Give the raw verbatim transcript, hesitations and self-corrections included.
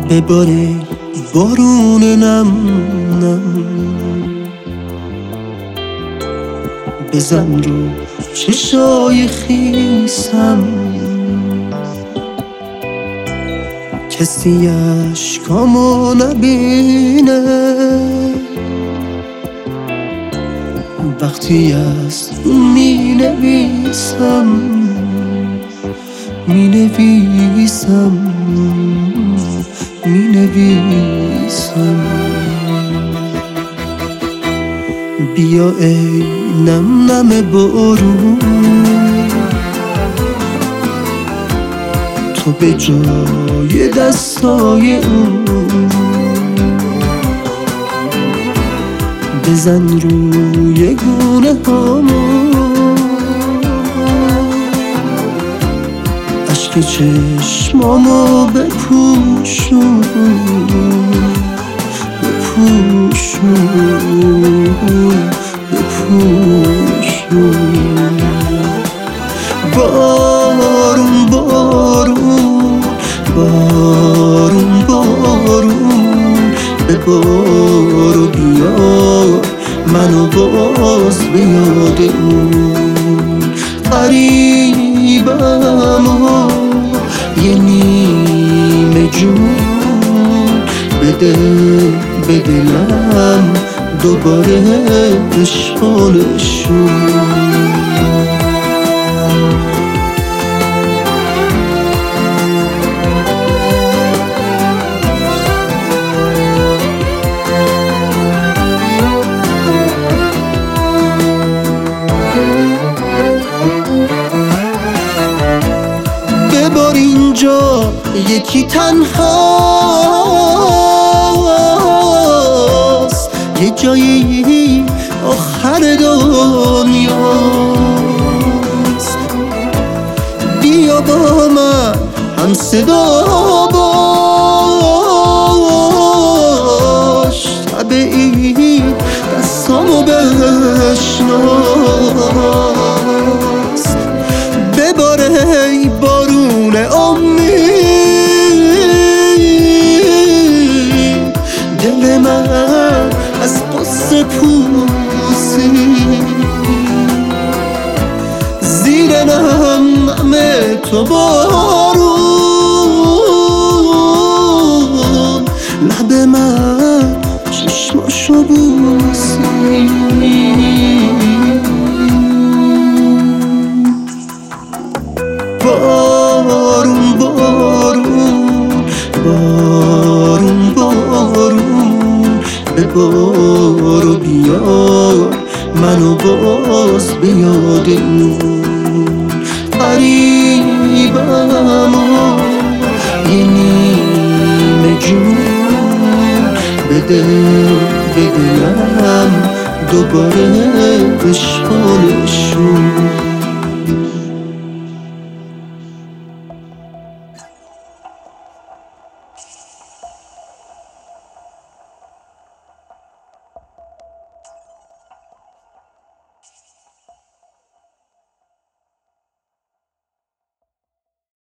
بباره بارون نم نم، بزن رو چشای خیسم، کسی اشکامو نبینه وقتی از می نویسم می نویسم می نویسم. بیا ای نم نم بارون، تو به جای دستای اون بزن روی گونه هامون، اشک چشمامو بپوشون بپوشون بپوشون. بارون بارون بارون بارون ببار و بیار منو باز به یاد اون. غریبم و یه نیمه جون، بده به دلم دوباره نشانشون. ببار اینجا یکی تنهاست، یه جایی آخر دنیاست. بیا با من هم صدا باش، شب این دستامو بشناس. بباره ای بارون امید، دل من از قصه پوسی، زیر نم نم تو بارون، لب من چشماشو بوسی. بارون بارون بارون بارون ببار و بیار منو باز به یاد اون. غریبم و یه نیمه جون، بده به دلم دوباره بشه